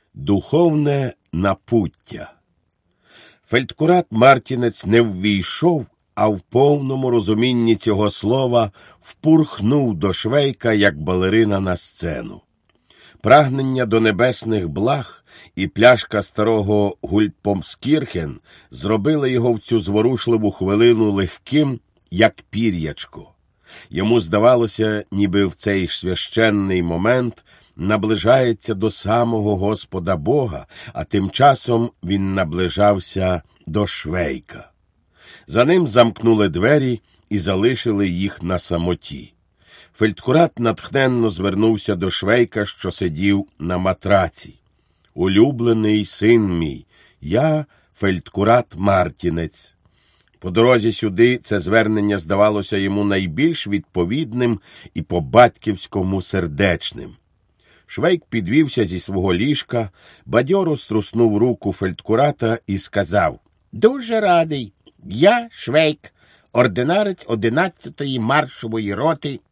Духовне напуття. Фельдкурат Мартінець не ввійшов, а в повному розумінні цього слова впурхнув до Швейка, як балерина на сцену. Прагнення до небесних благ і пляшка старого Гульпомскірхен зробили його в цю зворушливу хвилину легким, як пір'ячко. Йому здавалося, ніби в цей священний момент наближається до самого Господа Бога, а тим часом він наближався до Швейка. За ним замкнули двері і залишили їх на самоті. Фельдкурат натхненно звернувся до Швейка, що сидів на матраці. «Улюблений син мій, я Фельдкурат Мартінець». По дорозі сюди це звернення здавалося йому найбільш відповідним і по-батьківському сердечним. Швейк підвівся зі свого ліжка, бадьоро струснув руку Фельдкурата і сказав: «Дуже радий. Я, Швейк, ординарець 11-ї маршової роти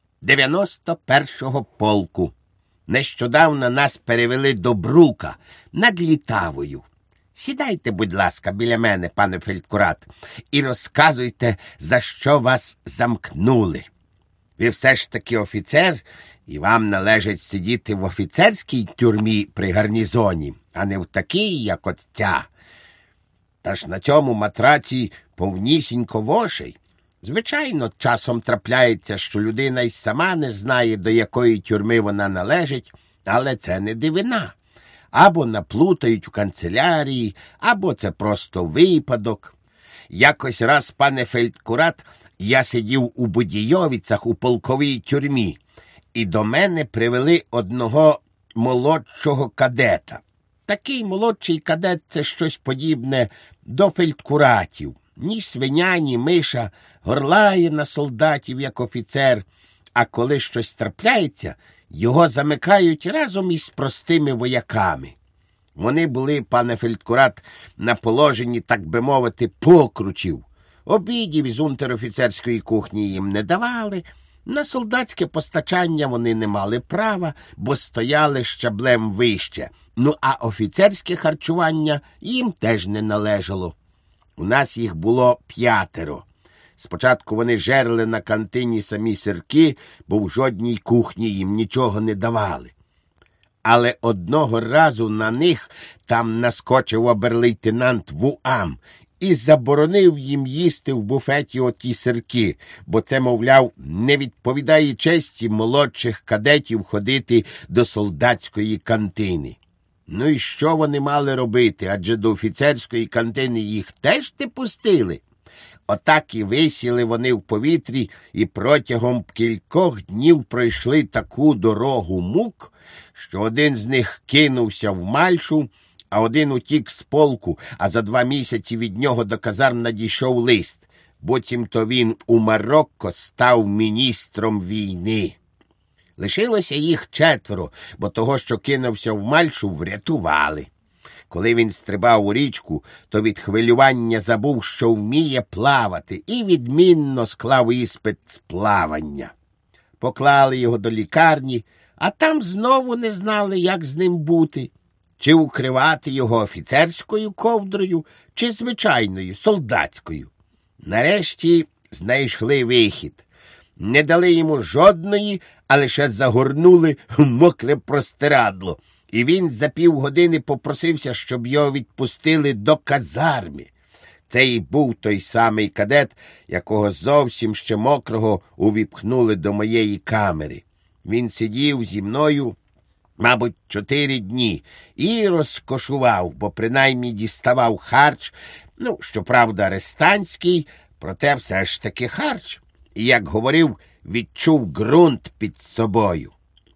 91-го полку. Нещодавно нас перевели до Брука над Літавою. Сідайте, будь ласка, біля мене, пане Фельдкурат, і розказуйте, за що вас замкнули. Ви все ж таки офіцер, і вам належить сидіти в офіцерській тюрмі при гарнізоні, а не в такій, як от ця. Та ж на цьому матраці повнісінько вошей. Звичайно, часом трапляється, що людина й сама не знає, до якої тюрми вона належить, але це не дивина. Або наплутають у канцелярії, або це просто випадок. Якось раз, пане Фельдкурат, я сидів у Будійовицях у полковій тюрмі, і до мене привели одного молодшого кадета. Такий молодший кадет – це щось подібне до фельдкуратів. Ні свиня, ні миша, горлає на солдатів, як офіцер, а коли щось трапляється, його замикають разом із простими вояками. Вони були, пане Фельдкурат, на положенні, так би мовити, покручів. Обідів із унтер-офіцерської кухні їм не давали, на солдатське постачання вони не мали права, бо стояли щаблем вище. Ну, а офіцерське харчування їм теж не належало. У нас їх було 5. Спочатку вони жерли на кантині самі сирки, бо в жодній кухні їм нічого не давали. Але одного разу на них там наскочив обер-лейтенант Вуам і заборонив їм їсти в буфеті оті сирки, бо це, мовляв, не відповідає честі молодших кадетів ходити до солдатської кантини. Ну і що вони мали робити, адже до офіцерської кантини їх теж не пустили? Отак і висіли вони в повітрі, і протягом кількох днів пройшли таку дорогу мук, що один з них кинувся в Мальшу, а один утік з полку, а за 2 місяці від нього до казарм надійшов лист. Буцімто він у Марокко став міністром війни. Лишилося їх 4, бо того, що кинувся в Мальшу, врятували. Коли він стрибав у річку, то від хвилювання забув, що вміє плавати, і відмінно склав іспит з плавання. Поклали його до лікарні, а там знову не знали, як з ним бути. Чи укривати його офіцерською ковдрою, чи звичайною, солдатською. Нарешті знайшли вихід. Не дали йому жодної, а лише загорнули в мокре простирадло. І він за півгодини попросився, щоб його відпустили до казарми. Це і був той самий кадет, якого зовсім ще мокрого увіпхнули до моєї камери. Він сидів зі мною, мабуть, 4 дні і розкошував, бо принаймні діставав харч, щоправда, арестантський, проте все ж таки харч. І, як говорив, відчув ґрунт під собою.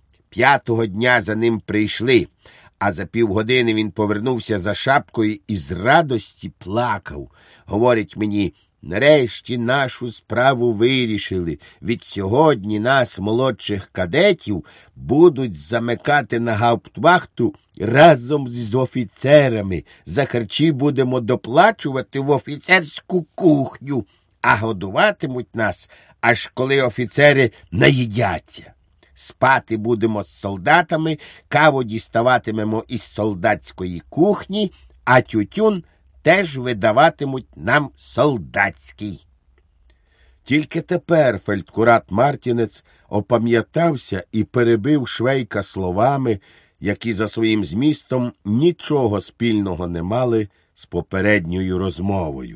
5-го дня за ним прийшли, а за півгодини він повернувся за шапкою і з радості плакав. Говорить мені: нарешті нашу справу вирішили. Від сьогодні нас, молодших кадетів, будуть замикати на гауптвахту разом з офіцерами. За харчі будемо доплачувати в офіцерську кухню, а годуватимуть нас, аж коли офіцери наїдяться. спати будемо з солдатами, каву діставатимемо із солдатської кухні, а тютюн теж видаватимуть нам солдатський. Тільки тепер фельдкурат Мартінець опам'ятався і перебив Швейка словами, які за своїм змістом нічого спільного не мали з попередньою розмовою.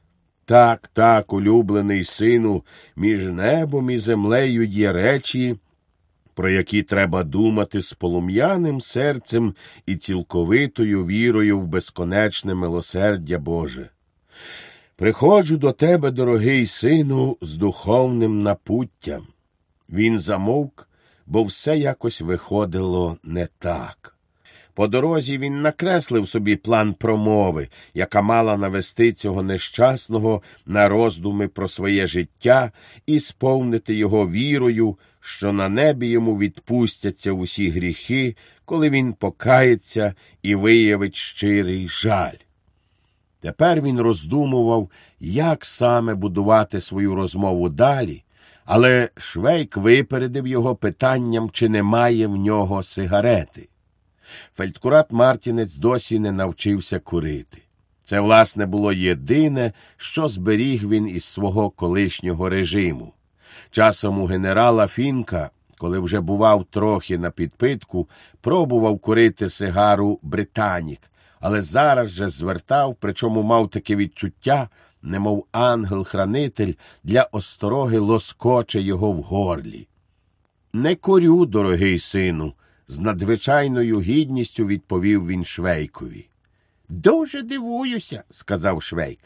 Так, улюблений сину, між небом і землею є речі, про які треба думати з полум'яним серцем і цілковитою вірою в безконечне милосердя Боже. Приходжу до тебе, дорогий сину, з духовним напуттям. Він замовк, бо все якось виходило не так. По дорозі він накреслив собі план промови, яка мала навести цього нещасного на роздуми про своє життя і сповнити його вірою, що на небі йому відпустяться усі гріхи, коли він покається і виявить щирий жаль. Тепер він роздумував, як саме будувати свою розмову далі, але Швейк випередив його питанням, чи немає в нього сигарети. Фельдкурат Мартінець досі не навчився курити. Це, власне, було єдине, що зберіг він із свого колишнього режиму. Часом у генерала Фінка, коли вже бував трохи на підпитку, пробував курити сигару «Британік», але зараз же звертав, причому мав таке відчуття, немов ангел-хранитель для остороги лоскоче його в горлі. «Не курю, дорогий сину», – з надзвичайною гідністю відповів він Швейкові. «Дуже дивуюся», – сказав Швейк.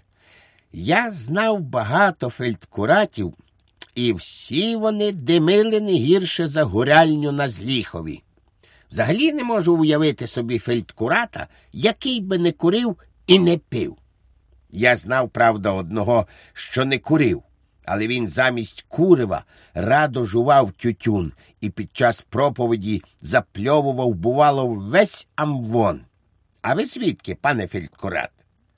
«Я знав багато фельдкуратів, і всі вони димили не гірше за гуряльню на Зліхові. Взагалі не можу уявити собі фельдкурата, який би не курив і не пив. Я знав, правда, одного, що не курив, але він замість курива радо жував тютюн і під час проповіді запльовував, бувало, весь амвон. А ви звідки, пане фельдкурат?»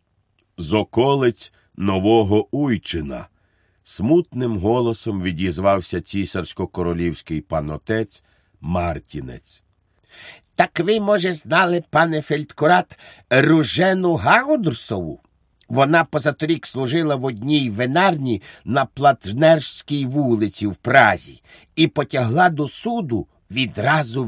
«З околиць Нового Уйчина», – смутним голосом відізвався цісарсько-королівський панотець Мартінець. «Так ви, може, знали, пане фельдкурат, Ружену Гаудерсову? Вона позаторік служила в одній винарні на Платнерській вулиці в Празі і потягла до суду відразу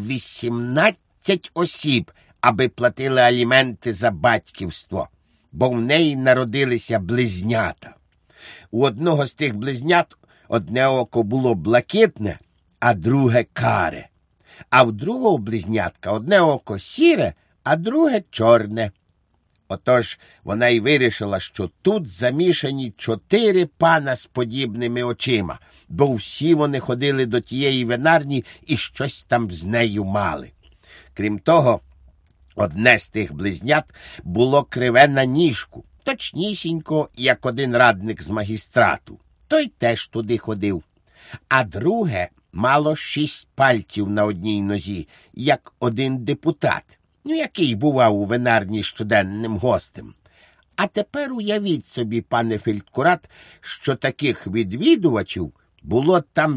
18 осіб, аби платили аліменти за батьківство, бо в неї народилися близнята. У одного з тих близнят одне око було блакитне, а друге каре. А в другого близнятка одне око сіре, а друге чорне. Отож вона й вирішила, що тут замішані 4 пана з подібними очима, бо всі вони ходили до тієї винарні і щось там з нею мали. Крім того, одне з тих близнят було криве на ніжку, точнісінько, як один радник з магістрату. Той теж туди ходив. А друге мало 6 пальців на одній нозі, як один депутат, який бував у винарні щоденним гостем. А тепер уявіть собі, пане фельдкурат, що таких відвідувачів було там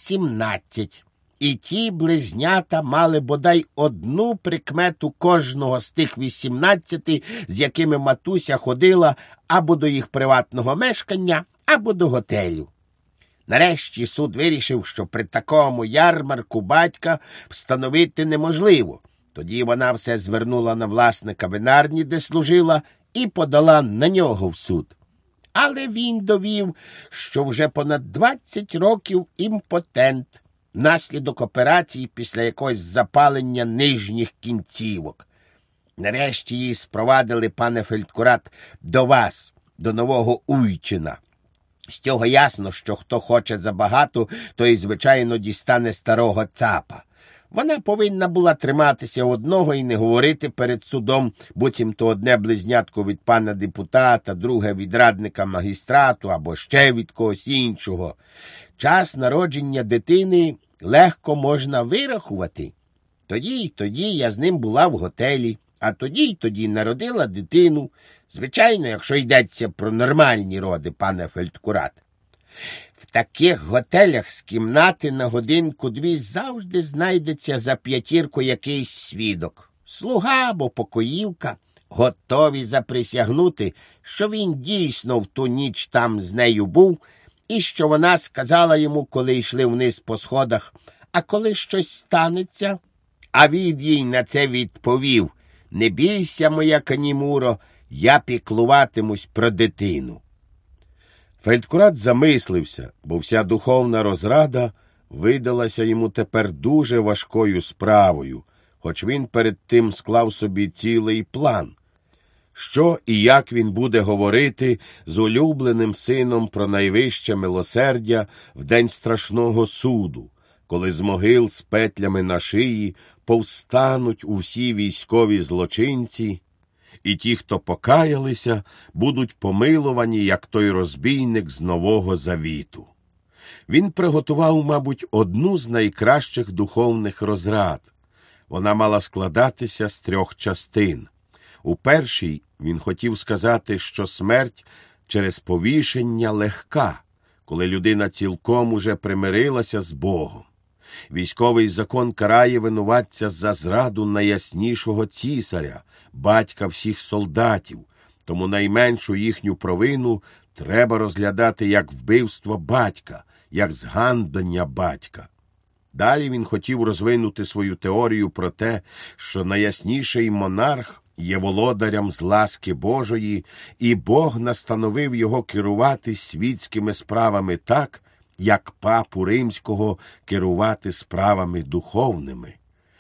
18. І ті близнята мали бодай одну прикмету кожного з тих 18, з якими матуся ходила або до їх приватного мешкання, або до готелю. Нарешті суд вирішив, що при такому ярмарку батька встановити неможливо. Тоді вона все звернула на власника винарні, де служила, і подала на нього в суд. Але він довів, що вже понад 20 років імпотент, внаслідок операції після якогось запалення нижніх кінцівок. Нарешті її спровадили, пане фельдкурат, до вас, до Нового Уйчина. З цього ясно, що хто хоче забагато, той, звичайно, дістане старого цапа. Вона повинна була триматися одного і не говорити перед судом, буцімто одне близнятко від пана депутата, друге від радника магістрату або ще від когось іншого. Час народження дитини легко можна вирахувати. Тоді я з ним була в готелі, а тоді народила дитину. Звичайно, якщо йдеться про нормальні роди, пане фельдкурат. В таких готелях з кімнати на годинку-дві завжди знайдеться за п'ятірку якийсь свідок. Слуга або покоївка, готові заприсягнути, що він дійсно в ту ніч там з нею був, і що вона сказала йому, коли йшли вниз по сходах, а коли щось станеться, а він їй на це відповів: «Не бійся, моя Канімуро, я піклуватимусь про дитину». Фельдкурат замислився, бо вся духовна розрада видалася йому тепер дуже важкою справою, хоч він перед тим склав собі цілий план. Що і як він буде говорити з улюбленим сином про найвище милосердя в день страшного суду, коли з могил з петлями на шиї повстануть усі військові злочинці, і ті, хто покаялися, будуть помилувані, як той розбійник з Нового Завіту. Він приготував, мабуть, одну з найкращих духовних розрад. Вона мала складатися з 3 частин. У першій він хотів сказати, що смерть через повішення легка, коли людина цілком уже примирилася з Богом. Військовий закон карає винуватця за зраду найяснішого цісаря, батька всіх солдатів, тому найменшу їхню провину треба розглядати як вбивство батька, як зганьблення батька. Далі він хотів розвинути свою теорію про те, що найясніший монарх є володарем з ласки Божої, і Бог настановив його керувати світськими справами так, як папу римського керувати справами духовними.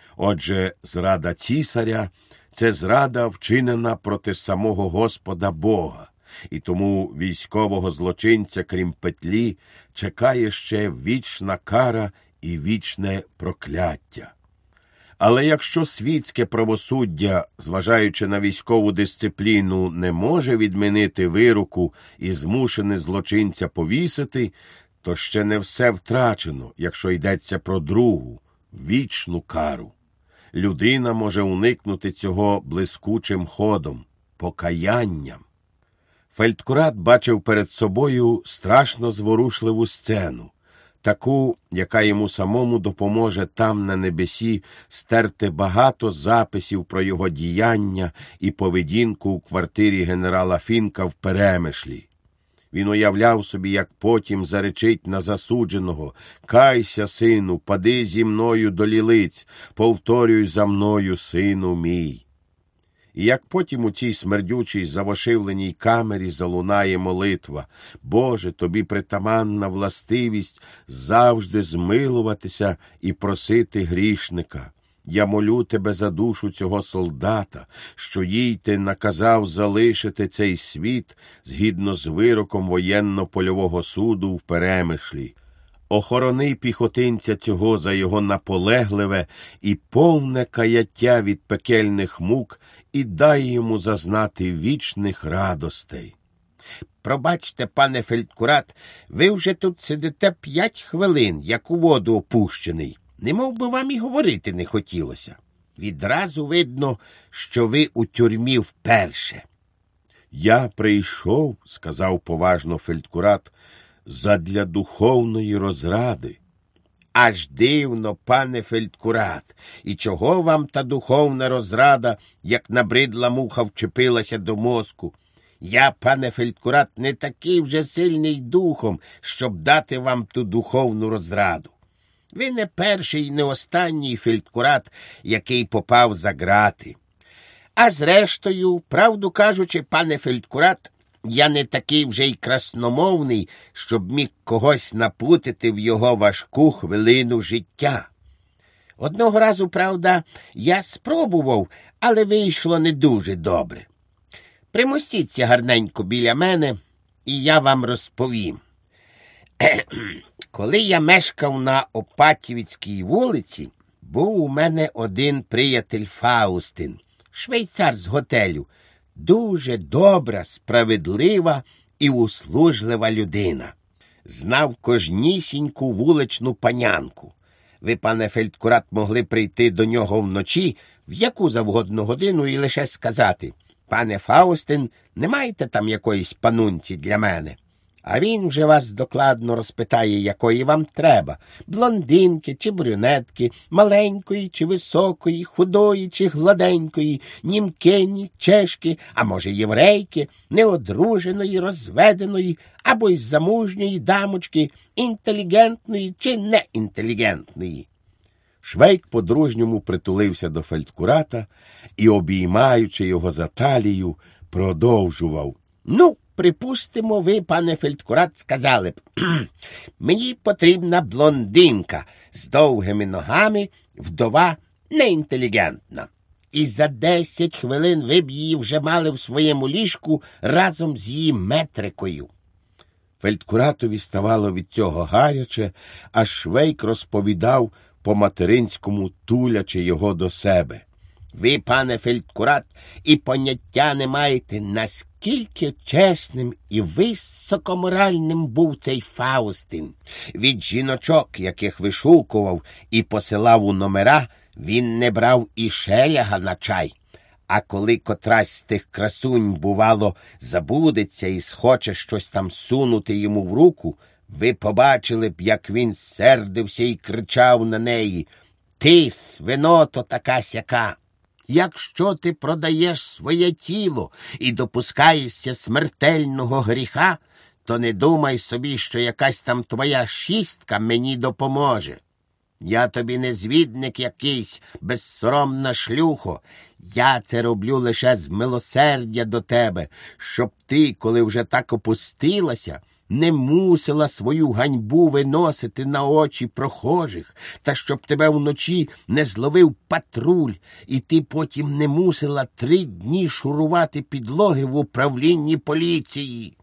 Отже, зрада цісаря – це зрада, вчинена проти самого Господа Бога, і тому військового злочинця, крім петлі, чекає ще вічна кара і вічне прокляття. Але якщо світське правосуддя, зважаючи на військову дисципліну, не може відмінити вироку і змушене злочинця повісити, то ще не все втрачено, якщо йдеться про другу, вічну кару. Людина може уникнути цього блискучим ходом – покаянням. Фельдкурат бачив перед собою страшно зворушливу сцену, таку, яка йому самому допоможе там на небесі стерти багато записів про його діяння і поведінку у квартирі генерала Фінка в Перемишлі. Він уявляв собі, як потім заречить на засудженого: «Кайся, сину, пади зі мною до лілиць, повторюй за мною, сину мій». І як потім у цій смердючій завошивленій камері залунає молитва: «Боже, тобі притаманна властивість завжди змилуватися і просити грішника. Я молю тебе за душу цього солдата, що їй ти наказав залишити цей світ згідно з вироком воєнно-польового суду в Перемишлі. Охорони піхотинця цього за його наполегливе і повне каяття від пекельних мук і дай йому зазнати вічних радостей». «Пробачте, пане Фельдкурат, ви вже тут сидите 5 хвилин, як у воду опущений. Немов би вам і говорити не хотілося. Відразу видно, що ви у тюрмі вперше». «Я прийшов, – сказав поважно Фельдкурат, – задля духовної розради». «Аж дивно, пане Фельдкурат, і чого вам та духовна розрада, як набридла муха, вчепилася до мозку? Я, пане Фельдкурат, не такий вже сильний духом, щоб дати вам ту духовну розраду. Ви не перший і не останній Фельдкурат, який попав за ґрати. А зрештою, правду кажучи, пане Фельдкурат, я не такий вже й красномовний, щоб міг когось наплутати в його важку хвилину життя. Одного разу, правда, я спробував, але вийшло не дуже добре. Примостіться гарненько біля мене, і я вам розповім. Коли я мешкав на Опатівській вулиці, був у мене один приятель Фаустин, швейцар з готелю, дуже добра, справедлива і услужлива людина. Знав кожнісіньку вуличну панянку. Ви, пане Фельдкурат, могли прийти до нього вночі в яку завгодно годину і лише сказати: «Пане Фаустин, не маєте там якоїсь панунці для мене?» А він вже вас докладно розпитає, якої вам треба – блондинки чи брюнетки, маленької чи високої, худої чи гладенької, німкині, чешки, а може єврейки, неодруженої, розведеної або й замужньої дамочки, інтелігентної чи неінтелігентної. Швейк по-дружньому притулився до фельдкурата і, обіймаючи його за талію, продовжував. Ну, припустимо, ви, пане фельдкурат, сказали б, мені потрібна блондинка з довгими ногами, вдова, неінтелігентна. І за 10 хвилин ви б її вже мали в своєму ліжку разом з її метрикою. Фельдкуратові ставало від цього гаряче, а Швейк розповідав по-материнському, тулячи його до себе. Ви, пане фельдкурат, і поняття не маєте, наскільки чесним і високоморальним був цей Фаустин. Від жіночок, яких вишукував і посилав у номера, він не брав і шеляга на чай. А коли котрась з тих красунь, бувало, забудеться і схоче щось там сунути йому в руку, ви побачили б, як він сердився і кричав на неї: «Ти, свиното така-сяка! Якщо ти продаєш своє тіло і допускаєшся смертельного гріха, то не думай собі, що якась там твоя шістка мені допоможе. Я тобі не звідник якийсь, безсоромна шлюхо. Я це роблю лише з милосердя до тебе, щоб ти, коли вже так опустилася, не мусила свою ганьбу виносити на очі прохожих, та щоб тебе вночі не зловив патруль, і ти потім не мусила 3 дні шурувати підлоги в управлінні поліції.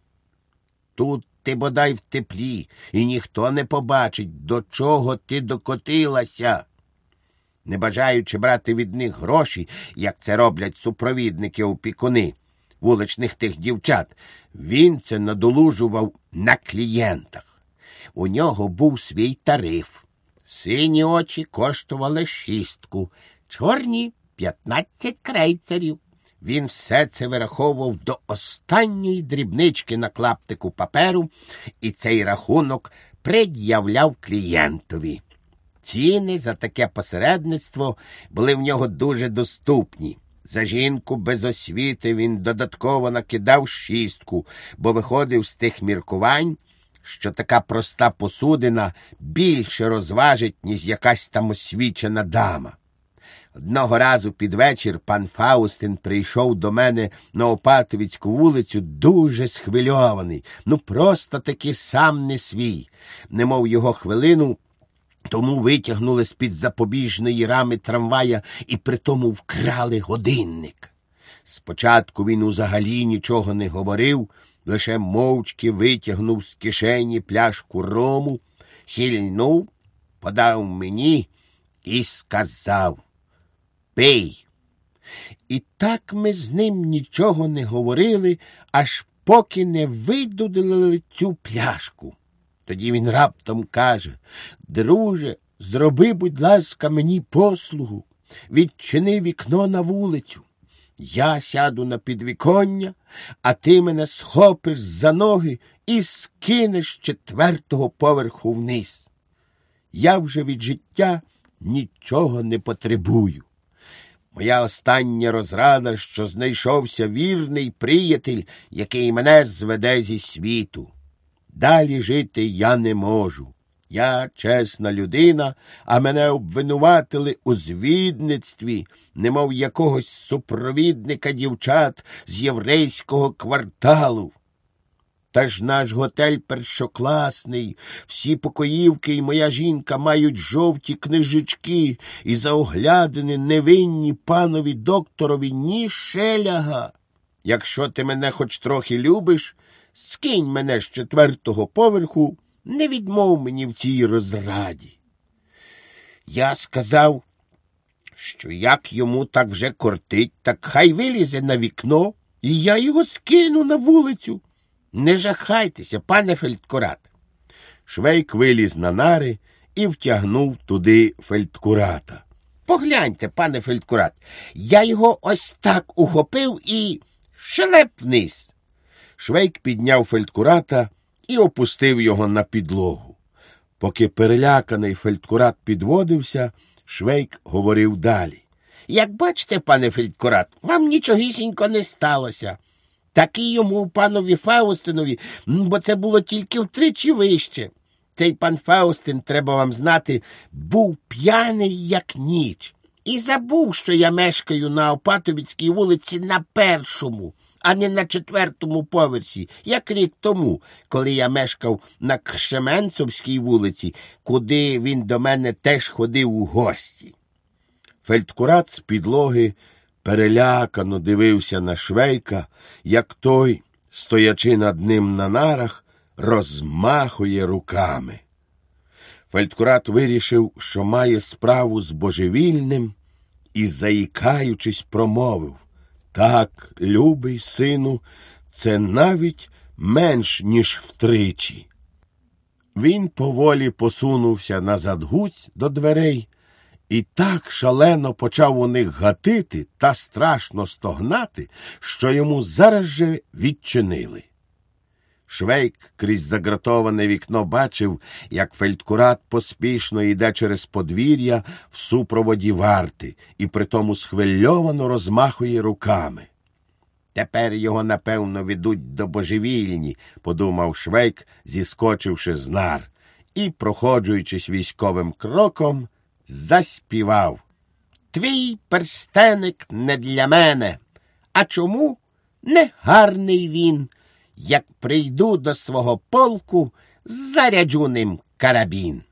Тут ти бодай в теплі, і ніхто не побачить, до чого ти докотилася. Не бажаючи брати від них гроші, як це роблять супровідники-опікуни вуличних тих дівчат, він це надолужував на клієнтах. У нього був свій тариф. Сині очі коштували 6, чорні – 15 крейцерів. Він все це вираховував до останньої дрібнички на клаптику паперу і цей рахунок пред'являв клієнтові. Ціни за таке посередництво були в нього дуже доступні. За жінку без освіти він додатково накидав 6, бо виходив з тих міркувань, що така проста посудина більше розважить, ніж якась там освічена дама. Одного разу під вечір пан Фаустин прийшов до мене на Опатовицьку вулицю дуже схвильований, просто-таки сам не свій. Немов його хвилину тому витягнули з-під запобіжної рами трамвая і притому вкрали годинник. Спочатку він узагалі нічого не говорив, лише мовчки витягнув з кишені пляшку рому, хильнув, подав мені і сказав: «Пий». І так ми з ним нічого не говорили, аж поки не видудили цю пляшку. Тоді він раптом каже: «Друже, зроби, будь ласка, мені послугу, відчини вікно на вулицю. Я сяду на підвіконня, а ти мене схопиш за ноги і скинеш з 4-го поверху вниз. Я вже від життя нічого не потребую. Моя остання розрада, що знайшовся вірний приятель, який мене зведе зі світу. Далі жити я не можу. Я чесна людина, а мене обвинуватили у звідництві, немов якогось супровідника дівчат з єврейського кварталу. Та ж наш готель першокласний, всі покоївки і моя жінка мають жовті книжечки, і за оглядини невинні панові докторові ні шеляга. Якщо ти мене хоч трохи любиш, скинь мене з 4-го поверху, не відмов мені в цій розраді». Я сказав, що як йому так вже кортить, так хай вилізе на вікно, і я його скину на вулицю. Не жахайтеся, пане фельдкурат. Швейк виліз на нари і втягнув туди фельдкурата. Погляньте, пане фельдкурат, я його ось так ухопив і шлеп вниз. Швейк підняв фельдкурата і опустив його на підлогу. Поки переляканий фельдкурат підводився, Швейк говорив далі. Як бачите, пане фельдкурат, вам нічогісінько не сталося. Так і йому, панові Фаустинові, бо це було тільки втричі вище. Цей пан Фаустин, треба вам знати, був п'яний, як ніч. І забув, що я мешкаю на Опатовицькій вулиці на 1-му, а не на 4-му поверсі, як рік тому, коли я мешкав на Кшеменцовській вулиці, куди він до мене теж ходив у гості. Фельдкурат з підлоги перелякано дивився на Швейка, як той, стоячи над ним на нарах, розмахує руками. Фельдкурат вирішив, що має справу з божевільним, і, заїкаючись, промовив: «Так, любий сину, це навіть менш, ніж втричі». Він поволі посунувся назад гусь до дверей і так шалено почав у них гатити та страшно стогнати, що йому зараз же відчинили. Швейк крізь загратоване вікно бачив, як фельдкурат поспішно йде через подвір'я в супроводі варти і притому схвильовано розмахує руками. «Тепер його, напевно, ведуть до божевільні», – подумав Швейк, зіскочивши з нар, і, проходжуючись військовим кроком, заспівав: «Твій перстеник не для мене. А чому? Не гарний він. Як прийду до свого полку, заряджу ним карабін».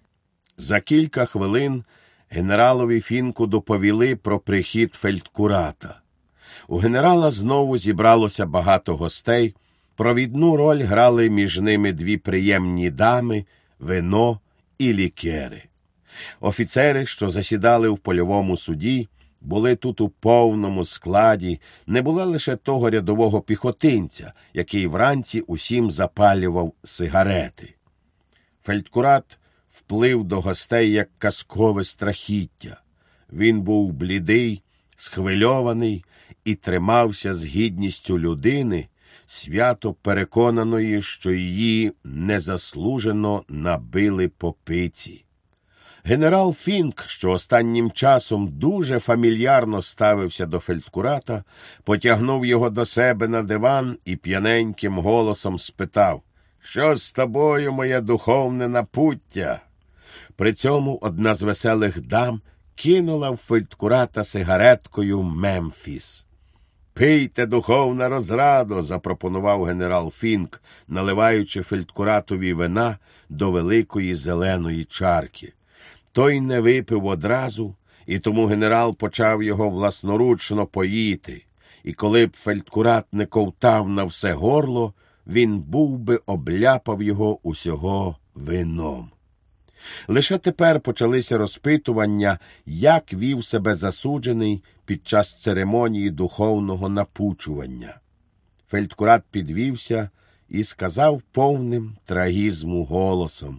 За кілька хвилин генералові Фінку доповіли про прихід фельдкурата. У генерала знову зібралося багато гостей. Провідну роль грали між ними дві приємні дами, вино і лікери. Офіцери, що засідали в польовому суді, були тут у повному складі, не було лише того рядового піхотинця, який вранці усім запалював сигарети. Фельдкурат вплив до гостей як казкове страхіття. Він був блідий, схвильований і тримався з гідністю людини, свято переконаної, що її незаслужено набили по пиці. Генерал Фінк, що останнім часом дуже фамільярно ставився до фельдкурата, потягнув його до себе на диван і п'яненьким голосом спитав: «Що з тобою, моє духовне напуття?» При цьому одна з веселих дам кинула в фельдкурата сигареткою «Мемфіс». «Пийте, духовна розрадо», – запропонував генерал Фінк, наливаючи фельдкуратові вина до великої зеленої чарки. Той не випив одразу, і тому генерал почав його власноручно поїти, і коли б фельдкурат не ковтав на все горло, він був би обляпав його усього вином. Лише тепер почалися розпитування, як вів себе засуджений під час церемонії духовного напучування. Фельдкурат підвівся і сказав повним трагізму голосом: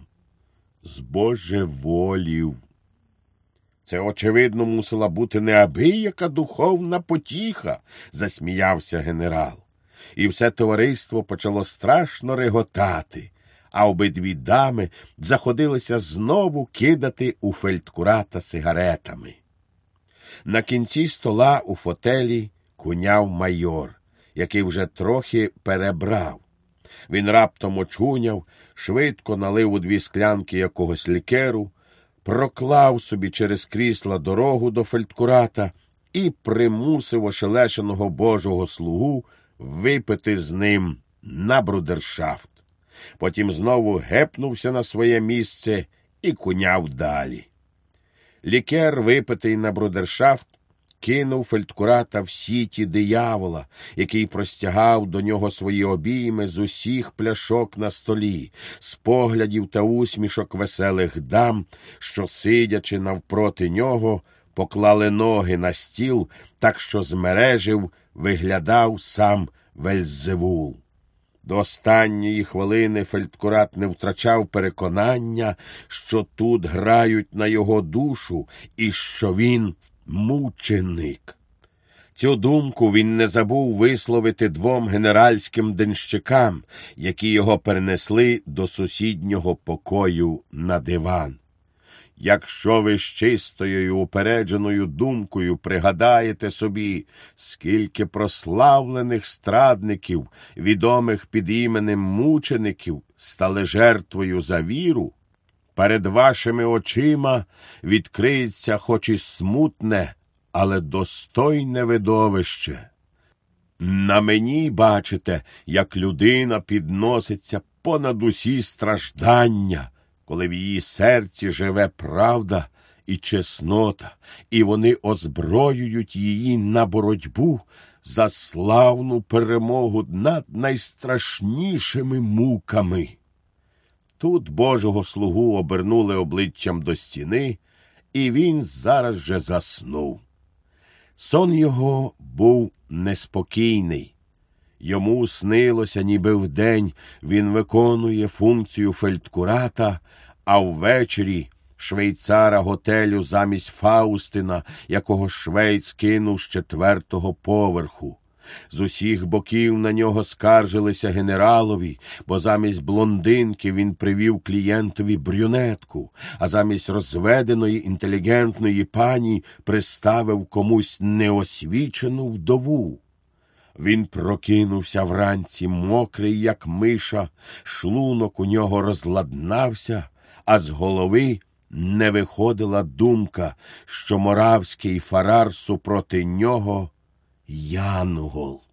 «Збожеволів». «Це, очевидно, мусила бути неабияка духовна потіха», – засміявся генерал. І все товариство почало страшно реготати, а обидві дами заходилися знову кидати у фельдкурата сигаретами. На кінці стола у фотелі куняв майор, який вже трохи перебрав. Він раптом очуняв, швидко налив у 2 склянки якогось лікеру, проклав собі через крісла дорогу до фельдкурата і примусив ошелешеного божого слугу випити з ним на брудершафт. Потім знову гепнувся на своє місце і куняв далі. Лікер, випитий на брудершафт, кинув фельдкурата в сіті диявола, який простягав до нього свої обійми з усіх пляшок на столі, з поглядів та усмішок веселих дам, що, сидячи навпроти нього, поклали ноги на стіл, так що змережив виглядав сам Вельзевул. До останньої хвилини фельдкурат не втрачав переконання, що тут грають на його душу і що він мученик. Цю думку він не забув висловити двом генеральським денщикам, які його перенесли до сусіднього покою на диван. Якщо ви з чистою й упередженою думкою пригадаєте собі, скільки прославлених страдників, відомих під іменем мучеників, стали жертвою за віру, перед вашими очима відкриється хоч і смутне, але достойне видовище. На мені бачите, як людина підноситься понад усі страждання, коли в її серці живе правда і чеснота, і вони озброюють її на боротьбу за славну перемогу над найстрашнішими муками. Тут Божого слугу обернули обличчям до стіни, і він зараз же заснув. Сон його був неспокійний. Йому снилося, ніби вдень він виконує функцію фельдкурата, а ввечері швейцара готелю замість Фаустина, якого швейц кинув з 4-го поверху. З усіх боків на нього скаржилися генералові, бо замість блондинки він привів клієнтові брюнетку, а замість розведеної інтелігентної пані приставив комусь неосвічену вдову. Він прокинувся вранці, мокрий, як миша, шлунок у нього розладнався, а з голови не виходила думка, що моравський фарар супроти нього – янгол.